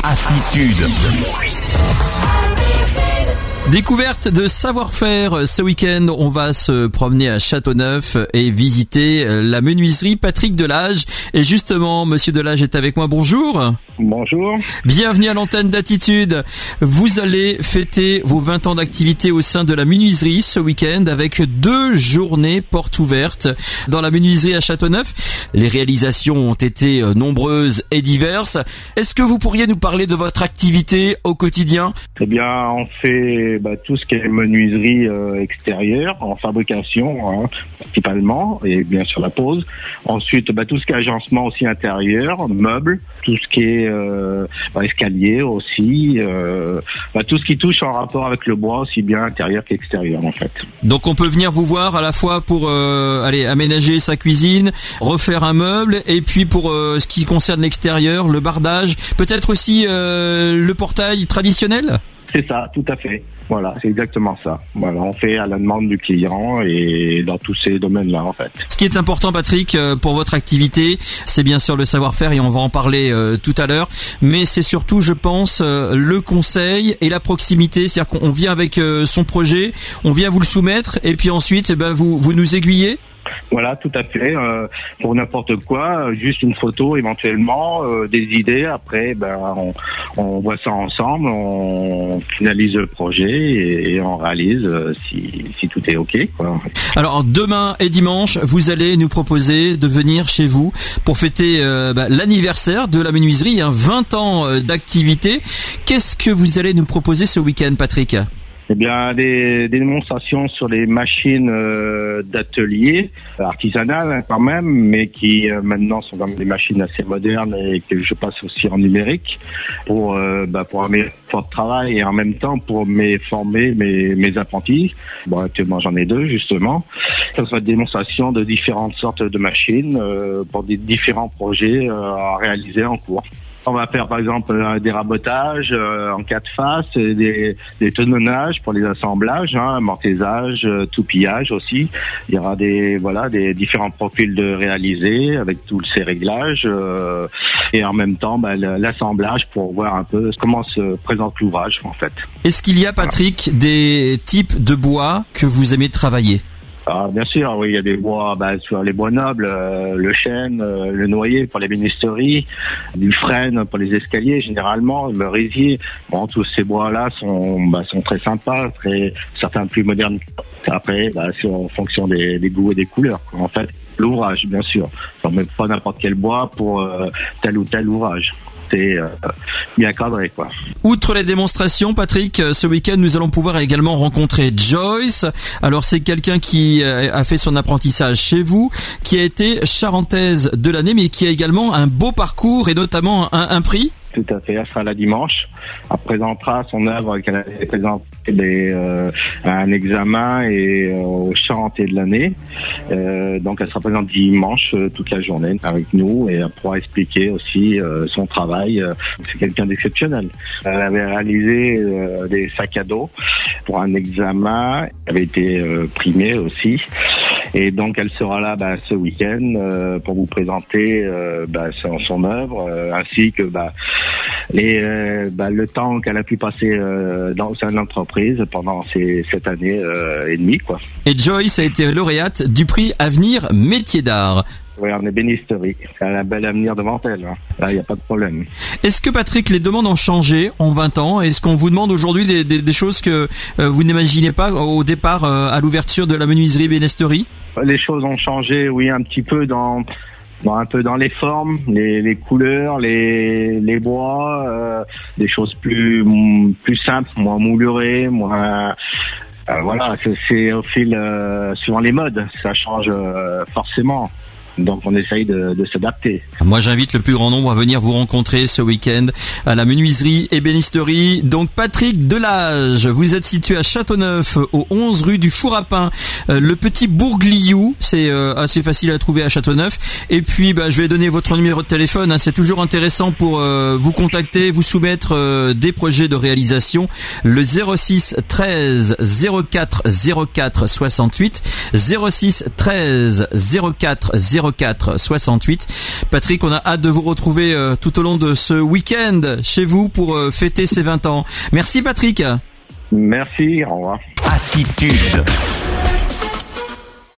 Attitude. Découverte de savoir-faire ce week-end, on va se promener à Châteauneuf et visiter la menuiserie Patrick Delage. Et justement, Monsieur Delage est avec moi. Bonjour. Bonjour. Bienvenue à l'antenne d'Attitude. Vous allez fêter vos 20 ans d'activité au sein de la menuiserie ce week-end avec 2 journées portes ouvertes dans la menuiserie à Châteauneuf. Les réalisations ont été nombreuses et diverses. Est-ce que vous pourriez nous parler de votre activité au quotidien ? Eh bien, on fait tout ce qui est menuiserie extérieure, en fabrication principalement, et bien sûr la pose. Ensuite, tout ce qui est agencement aussi intérieur, meubles, tout ce qui est escalier aussi, tout ce qui touche en rapport avec le bois, aussi bien intérieur qu'extérieur en fait. Donc on peut venir vous voir à la fois pour aménager sa cuisine, refaire un meuble, et puis pour ce qui concerne l'extérieur, le bardage, peut-être aussi le portail traditionnel ? C'est ça, tout à fait. Voilà, c'est exactement ça. Voilà, on fait à la demande du client et dans tous ces domaines-là, en fait. Ce qui est important, Patrick, pour votre activité, c'est bien sûr le savoir-faire et on va en parler tout à l'heure. Mais c'est surtout, je pense, le conseil et la proximité. C'est-à-dire qu'on vient avec son projet, on vient vous le soumettre et puis ensuite, vous nous aiguillez. Voilà, tout à fait. Pour n'importe quoi, juste une photo éventuellement, des idées. Après, on voit ça ensemble, on finalise le projet et on réalise si tout est OK, quoi. Alors demain et dimanche, vous allez nous proposer de venir chez vous pour fêter l'anniversaire de la menuiserie, 20 ans d'activité. Qu'est-ce que vous allez nous proposer ce week-end, Patrick ? Eh bien, des démonstrations sur les machines d'atelier artisanales quand même, mais qui maintenant sont quand même des machines assez modernes et que je passe aussi en numérique pour un meilleur travail et en même temps pour former mes apprentis. Actuellement j'en ai 2 justement. Ça sera des démonstrations de différentes sortes de machines pour des différents projets à réaliser en cours. On va faire par exemple des rabotages en 4 faces, des tenonnages pour les assemblages, mortaisage, toupillage aussi. Il y aura des différents profils de réaliser avec tous ces réglages et en même temps l'assemblage pour voir un peu comment se présente l'ouvrage en fait. Est-ce qu'il y a, Patrick, des types de bois que vous aimez travailler ? Bien sûr, oui, il y a des bois, sur les bois nobles, le chêne, le noyer pour les bénisteries, du frêne pour les escaliers généralement, le merisier. Tous ces bois-là sont très sympas, certains plus modernes. Après, c'est en fonction des goûts et des couleurs, quoi. En fait, l'ouvrage, bien sûr. On ne met pas n'importe quel bois pour tel ou tel ouvrage. C'est bien cadré, quoi. Outre les démonstrations, Patrick, ce week-end, nous allons pouvoir également rencontrer Joyce. Alors, c'est quelqu'un qui a fait son apprentissage chez vous, qui a été charentaise de l'année, mais qui a également un beau parcours et notamment un prix. Tout à fait, elle sera là dimanche. Elle présentera son œuvre qu'elle a présentée à un examen et au charretier de l'année. Donc elle sera présente dimanche toute la journée avec nous et elle pourra expliquer aussi son travail. C'est quelqu'un d'exceptionnel. Elle avait réalisé des sacs à dos pour un examen. Elle avait été primée aussi. Et donc elle sera là ce week-end pour vous présenter son œuvre ainsi que le temps qu'elle a pu passer dans une entreprise pendant cette année et demie, quoi. Et Joyce a été lauréate du prix Avenir Métiers d'Art. Oui, on est bénisterie. Elle a un bel avenir devant elle. Là, il n'y a pas de problème. Est-ce que, Patrick, les demandes ont changé en 20 ans ? Est-ce qu'on vous demande aujourd'hui des choses que vous n'imaginez pas au départ à l'ouverture de la menuiserie bénisterie ? Les choses ont changé, oui, un petit peu dans les formes, les couleurs, les bois, des choses plus simples, moins moulurées, moins c'est au fil suivant les modes, ça change forcément. Donc on essaye de s'adapter. Moi j'invite le plus grand nombre à venir vous rencontrer ce week-end à la menuiserie et bénisterie. Donc Patrick Delage, vous êtes situé à Châteauneuf, au 11 rue du Four à Pain, le petit Bourgliou, c'est assez facile à trouver à Châteauneuf. Et puis je vais donner votre numéro de téléphone, c'est toujours intéressant pour vous contacter, vous soumettre des projets de réalisation. Le 06 13 04 04 68, 06 13 04 04 68. Patrick, on a hâte de vous retrouver tout au long de ce week-end chez vous pour fêter ses 20 ans. Merci Patrick. Merci, au revoir. Attitude.